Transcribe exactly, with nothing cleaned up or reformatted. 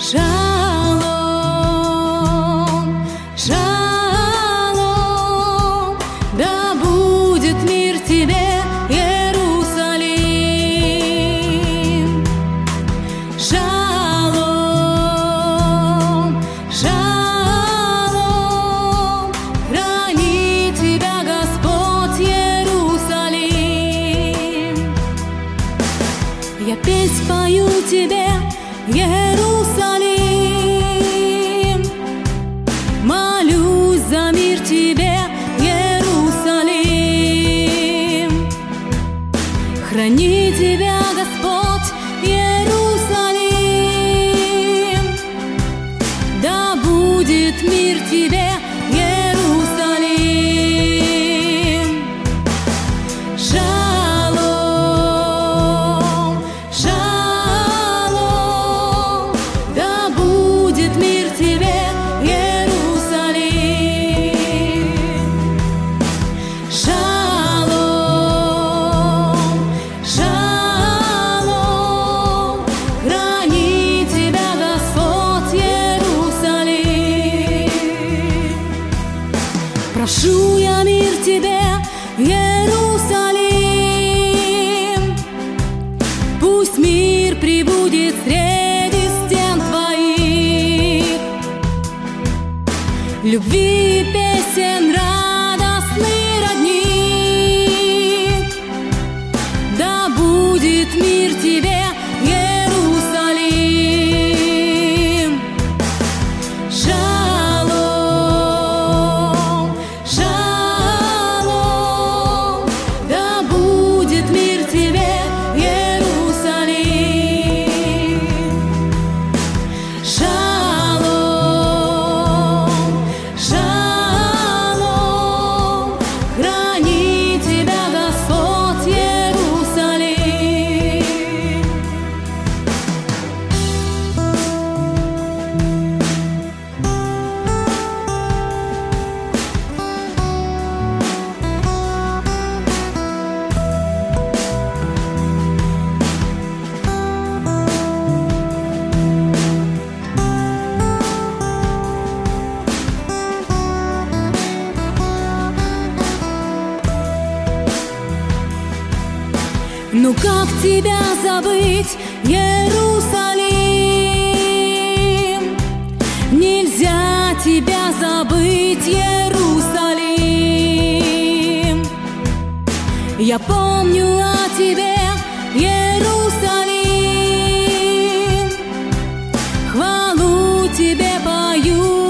Шалом, шалом, да будет мир тебе, Иерусалим. Шалом, шалом, храни тебя Господь, Иерусалим. Я песнь пою тебе, Иерусалим, молюсь за мир тебе, Иерусалим. Храни тебя Господь, Иерусалим, да будет мир тебе, Иерусалим. Шалом, шалом, да будет мир тебе, Иерусалим. Шалом, шалом, храни тебя Господь, Иерусалим. Прошу я мир тебе, Иерусалим, пусть мир пребудет среди стен твоих. Любви и песен радостный родник, да будет мир тебе, Иерусалим. Шалом, шалом, да будет мир тебе, Иерусалим. Шалом, шалом, храни тебя Господь, Иерусалим. Ну как тебя забыть, Иерусалим? Нельзя тебя забыть, Иерусалим. Я помню о тебе, Иерусалим, хвалу тебе пою.